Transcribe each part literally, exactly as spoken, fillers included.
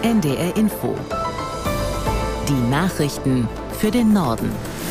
N D R Info. Die Nachrichten für den Norden.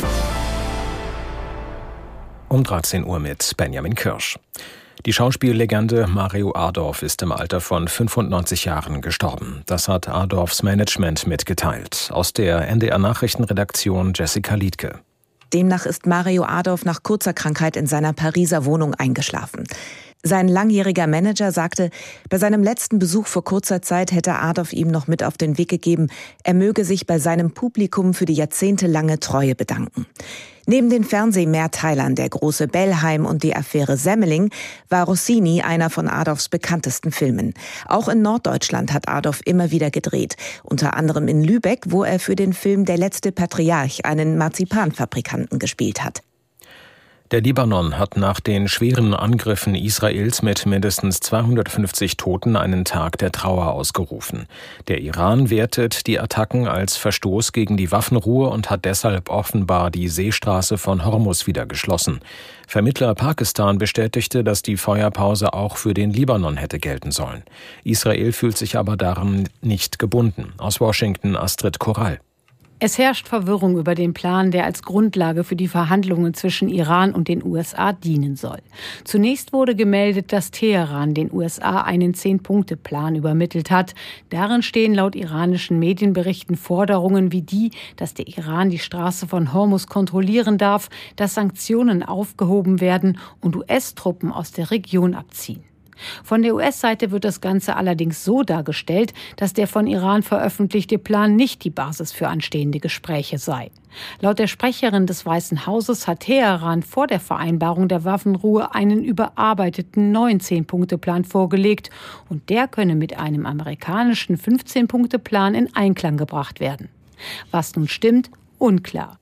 Um dreizehn Uhr mit Benjamin Kirsch. Die Schauspiellegende Mario Adorf ist im Alter von fünfundneunzig Jahren gestorben. Das hat Adorfs Management mitgeteilt. Aus der N D R-Nachrichtenredaktion Jessica Liedke. Demnach ist Mario Adorf nach kurzer Krankheit in seiner Pariser Wohnung eingeschlafen. Sein langjähriger Manager sagte, bei seinem letzten Besuch vor kurzer Zeit hätte Adorf ihm noch mit auf den Weg gegeben, er möge sich bei seinem Publikum für die jahrzehntelange Treue bedanken. Neben den Fernsehmehrteilern Der große Bellheim und die Affäre Semmeling war Rossini einer von Adorfs bekanntesten Filmen. Auch in Norddeutschland hat Adorf immer wieder gedreht, unter anderem in Lübeck, wo er für den Film Der letzte Patriarch einen Marzipanfabrikanten gespielt hat. Der Libanon hat nach den schweren Angriffen Israels mit mindestens zweihundertfünfzig Toten einen Tag der Trauer ausgerufen. Der Iran wertet die Attacken als Verstoß gegen die Waffenruhe und hat deshalb offenbar die Seestraße von Hormuz wieder geschlossen. Vermittler Pakistan bestätigte, dass die Feuerpause auch für den Libanon hätte gelten sollen. Israel fühlt sich aber daran nicht gebunden. Aus Washington Astrid Korall. Es herrscht Verwirrung über den Plan, der als Grundlage für die Verhandlungen zwischen Iran und den U S A dienen soll. Zunächst wurde gemeldet, dass Teheran den U S A einen Zehn-Punkte-Plan übermittelt hat. Darin stehen laut iranischen Medienberichten Forderungen wie die, dass der Iran die Straße von Hormuz kontrollieren darf, dass Sanktionen aufgehoben werden und U S-Truppen aus der Region abziehen. Von der U S-Seite wird das Ganze allerdings so dargestellt, dass der von Iran veröffentlichte Plan nicht die Basis für anstehende Gespräche sei. Laut der Sprecherin des Weißen Hauses hat Teheran vor der Vereinbarung der Waffenruhe einen überarbeiteten neuen Zehn-Punkte-Plan vorgelegt und der könne mit einem amerikanischen fünfzehn-Punkte-Plan in Einklang gebracht werden. Was nun stimmt, unklar.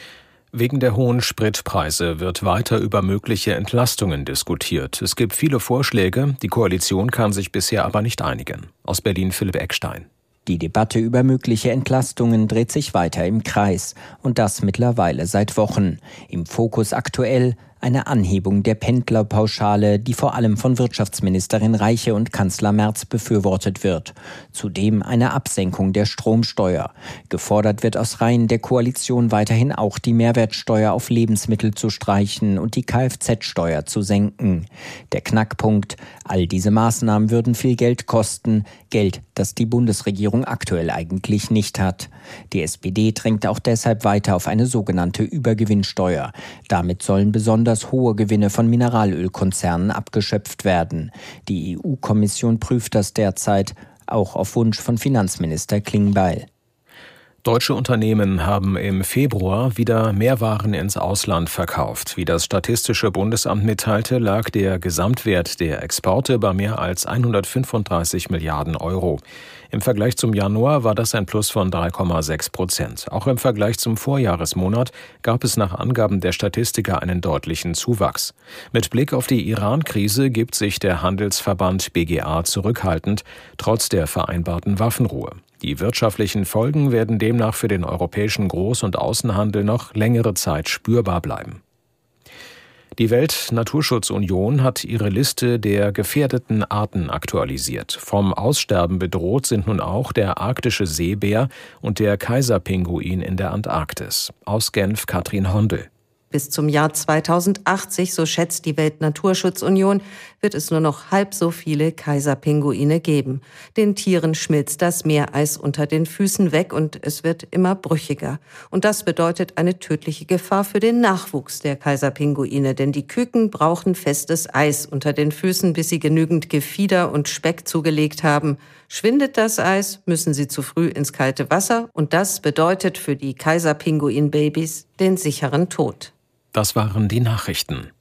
Wegen der hohen Spritpreise wird weiter über mögliche Entlastungen diskutiert. Es gibt viele Vorschläge, die Koalition kann sich bisher aber nicht einigen. Aus Berlin Philipp Eckstein. Die Debatte über mögliche Entlastungen dreht sich weiter im Kreis und das mittlerweile seit Wochen. Im Fokus aktuell eine Anhebung der Pendlerpauschale, die vor allem von Wirtschaftsministerin Reiche und Kanzler Merz befürwortet wird. Zudem eine Absenkung der Stromsteuer. Gefordert wird aus Reihen der Koalition weiterhin auch die Mehrwertsteuer auf Lebensmittel zu streichen und die Kfz-Steuer zu senken. Der Knackpunkt: all diese Maßnahmen würden viel Geld kosten, Geld, das die Bundesregierung aktuell eigentlich nicht hat. Die S P D drängt auch deshalb weiter auf eine sogenannte Übergewinnsteuer. Damit sollen besonders hohe Gewinne von Mineralölkonzernen abgeschöpft werden. Die E U-Kommission prüft das derzeit, auch auf Wunsch von Finanzminister Klingbeil. Deutsche Unternehmen haben im Februar wieder mehr Waren ins Ausland verkauft. Wie das Statistische Bundesamt mitteilte, lag der Gesamtwert der Exporte bei mehr als hundertfünfunddreißig Milliarden Euro. Im Vergleich zum Januar war das ein Plus von drei Komma sechs Prozent. Auch im Vergleich zum Vorjahresmonat gab es nach Angaben der Statistiker einen deutlichen Zuwachs. Mit Blick auf die Iran-Krise gibt sich der Handelsverband B G A zurückhaltend, trotz der vereinbarten Waffenruhe. Die wirtschaftlichen Folgen werden demnach für den europäischen Groß- und Außenhandel noch längere Zeit spürbar bleiben. Die Weltnaturschutzunion hat ihre Liste der gefährdeten Arten aktualisiert. Vom Aussterben bedroht sind nun auch der arktische Seebär und der Kaiserpinguin in der Antarktis. Aus Genf Katrin Hondel. Bis zum Jahr zweitausendachtzig, so schätzt die Weltnaturschutzunion, wird es nur noch halb so viele Kaiserpinguine geben. Den Tieren schmilzt das Meereis unter den Füßen weg und es wird immer brüchiger. Und das bedeutet eine tödliche Gefahr für den Nachwuchs der Kaiserpinguine, denn die Küken brauchen festes Eis unter den Füßen, bis sie genügend Gefieder und Speck zugelegt haben. Schwindet das Eis, müssen sie zu früh ins kalte Wasser und das bedeutet für die Kaiserpinguin-Babys den sicheren Tod. Das waren die Nachrichten.